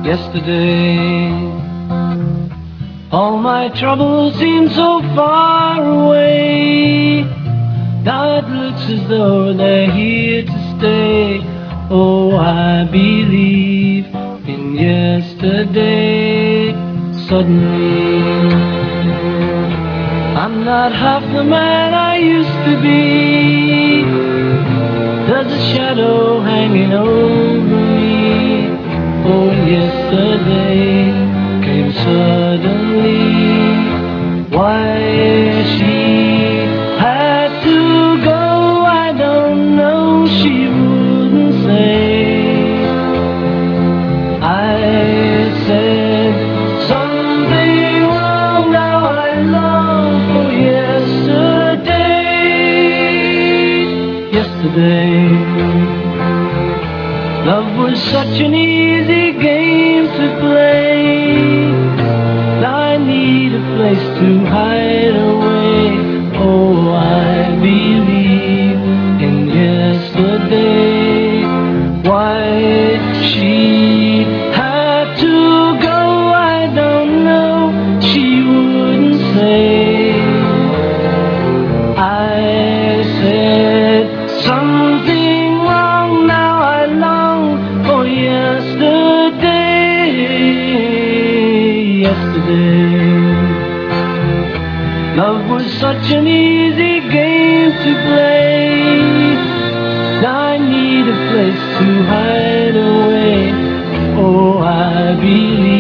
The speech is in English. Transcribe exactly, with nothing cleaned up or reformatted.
yesterday. All my troubles seem so far away. Now it looks as though they're here to stay. Oh, I believe in yesterday. Suddenly, I'm not half the man I used to be. There's a shadow hanging over me. Oh, yesterday came suddenly. Why she had to go, I don't know. She wouldn't say. I said something wrong. Now I long for yesterday. Yesterday, love was such an easy game to play. Now I need a place to hide away. Oh, I believe in yesterday. Why she had to go, I don't know. She wouldn't say. I said something wrong. Now I long for yesterday. Yesterday, love was such an easy game to play. Now I need a place to hide away. Oh, I believe